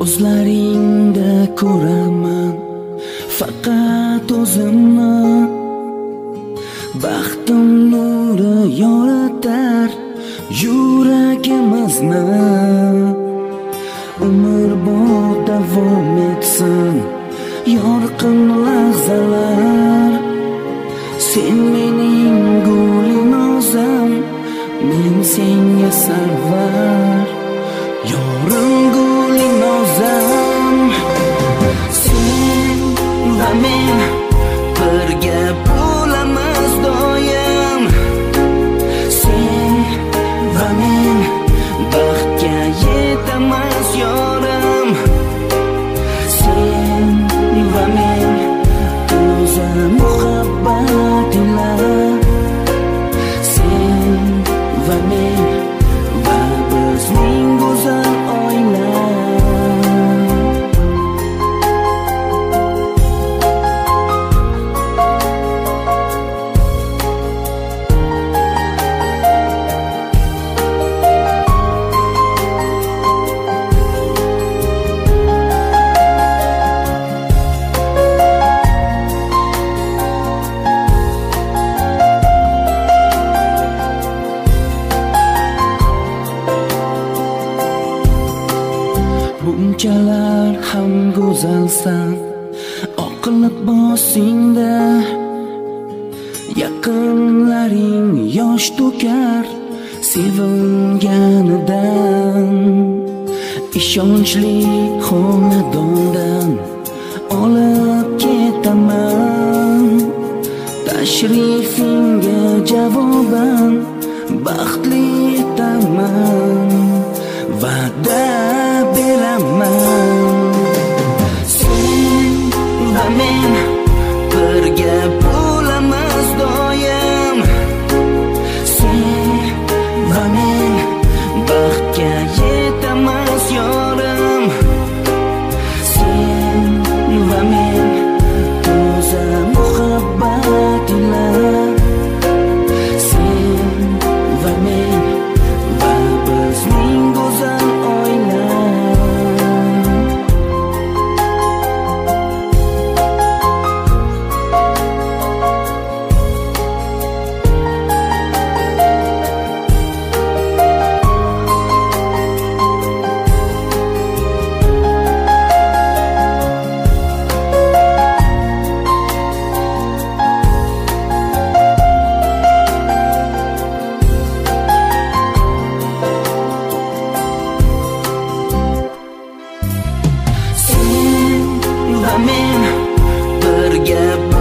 Ko'zlaringda ko'raman faqat o'zimni, baxtim nuri yoritar yuragimizni. Umrbod davom etsin yorqin lahzalar, sen mening gulim o'zim, men senga sarvar. Yorim gulim o'zim, sen va men birga bo'lamiz doim. Sen va men baxtga yetamiz yorim. Sen va men to'za muhabbat ila, sen va men va bizning go'zal oila. Bunchalar ham go'zalsan, oqilib boshingda yaqinlaring yosh to'kar sevilganidan. Ishonchli xonadondan olib ketaman, tashrifingga javoban baxtli etaman, va'da beraman. Sen va men birga bo'lamiz doim. Sen va men baxtga yetamiz yorim. Sen va men to'za muhabbat ila, sen va men va bizning go'zal oila. Sen va men birga